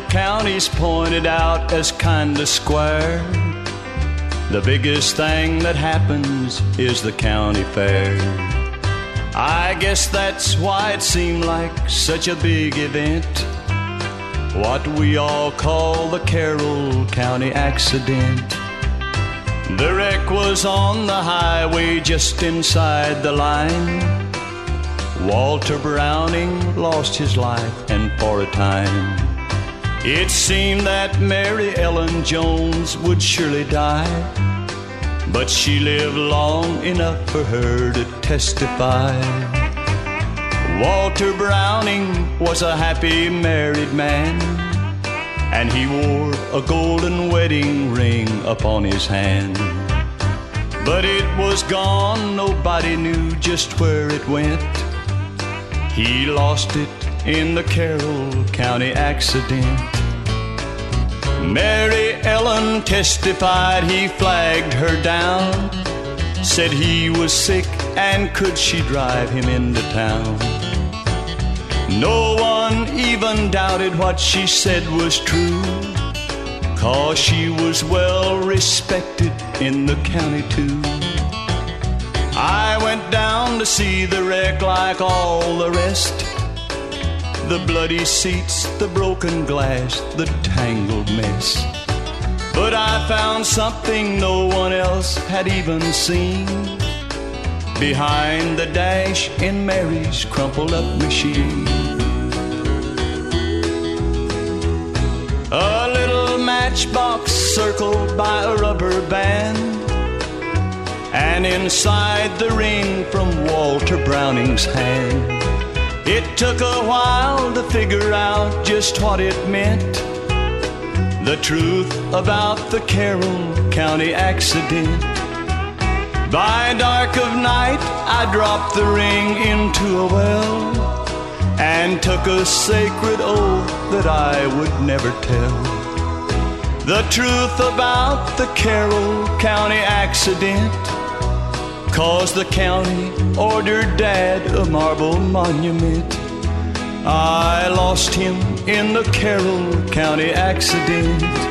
county's pointed out as kinda square. The biggest thing that happens is the county fair. I guess that's why it seemed like such a big event, what we all call the Carroll County accident. The wreck was on the highway just inside the line. Walter Browning lost his life, and for a time it seemed that Mary Ellen Jones would surely die. But she lived long enough for her to testify. Walter Browning was a happy married man, and he wore a golden wedding ring upon his hand. But it was gone, nobody knew just where it went. He lost it in the Carroll County accident. Mary Ellen testified he flagged her down, said he was sick and could she drive him into town. No one even doubted what she said was true, 'cause she was well respected in the county too. I went down to see the wreck like all the rest, the bloody seats, the broken glass, the tangled mess. But I found something no one else had even seen behind the dash in Mary's crumpled up machine. A little matchbox circled by a rubber band, and inside the ring from Walter Browning's hand. It took a while to figure out just what it meant, the truth about the Carroll County accident. By dark of night I dropped the ring into a well, and took a sacred oath that I would never tell the truth about the Carroll County accident, 'cause the county ordered Dad a marble monument. I lost him in the Carroll County accident.